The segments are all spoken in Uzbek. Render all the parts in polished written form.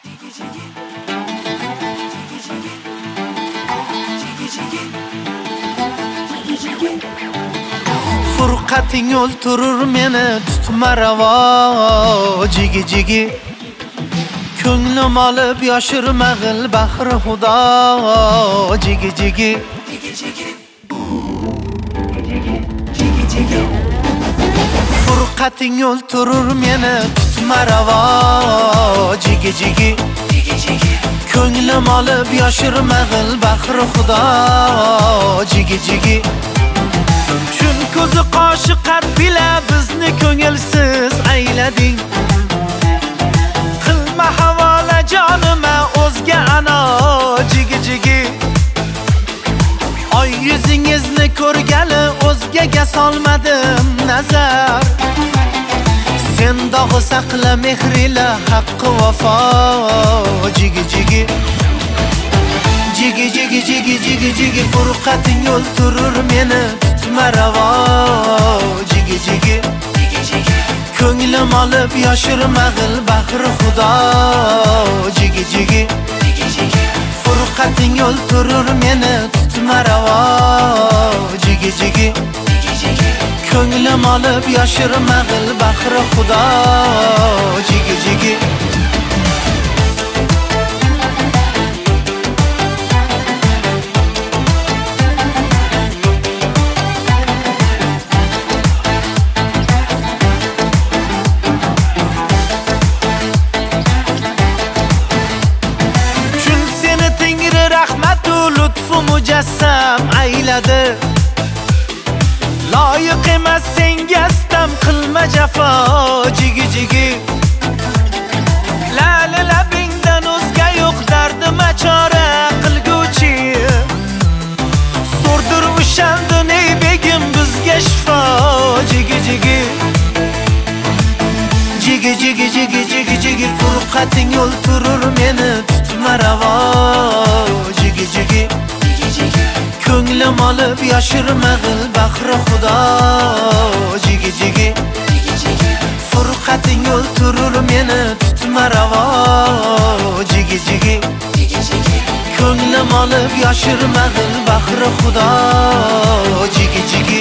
Furqating o'ltirur meni tutma ravo jigi jigi ko'nglim olib yoshirma g'il bahri xudo jigi jigi Furqating o'ltirur meni tutma ravo jigi jigi ko'nglim olib yoshirma g'il bahri xudo jigi jigi Chun ko'zi qoshi qat bila bizni ko'ngilsiz aylading Qilma havola jonima o'zga ana jigi jigi Oy yuzingizni ko'rgali o'zgaga solmadim nazar Sen dog'i saqla mehrila haqqi vafo jigi jigi Jigi jigi jigi jigi jigi Furqating o'ltirur meni tutma ravo jigi jigi ko'nglim olib yoshirma g'il bahri xudo jigi jigi Furqating o'ltirur meni tutma ravo jigi jigi ko'nglim olib yoshirma g'il bahri xudo jigi jigi mujassam ayladi Loyiq emas senga istam qilma jafo jigi jigi Lali labingdan o'zga yo'q dardima chora qilguvchi So'rdir o'shandin ey begim bizga shifo jigi jigi Jigi jigi jigi jigi jigi Furqating o'ltirur meni tutma ravo jigi jigi ko'nglim olib yoshirma g'il bahri xudo jigi jigi Furqating o'ltirur meni tutma ravo jigi jigi ko'nglim olib yoshirma g'il bahri xudo jigi jigi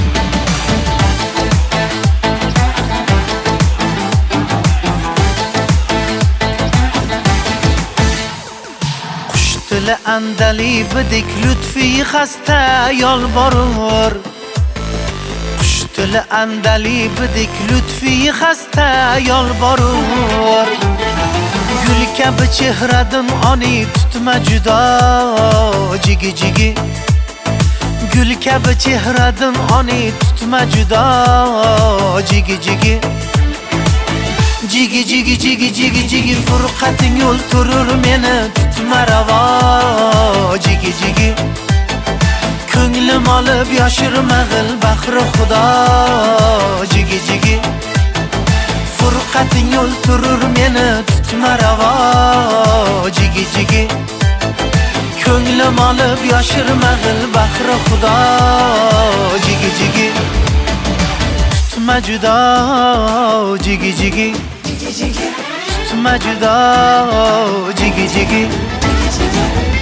Tili andali bidik lutfi xasta yolborur Qush tili andali bidik lutfi xasta yolborur Gul kabi chehradan oni tutma judo jigi jigi Gul kabi chehradan oni tutma judo jigi jigi Jigi jigi jigi jigi jigi Furqating o'ltirur meni tutma ravo jigi jigi ko'nglim olib yoshirma g'il bahri xudo jigi jigi Furqating o'ltirur meni tutma ravo jigi jigi ko'nglim olib yoshirma g'il bahri xudo jigi jigi tutma judo jigi jigi tutma judo jigi jigi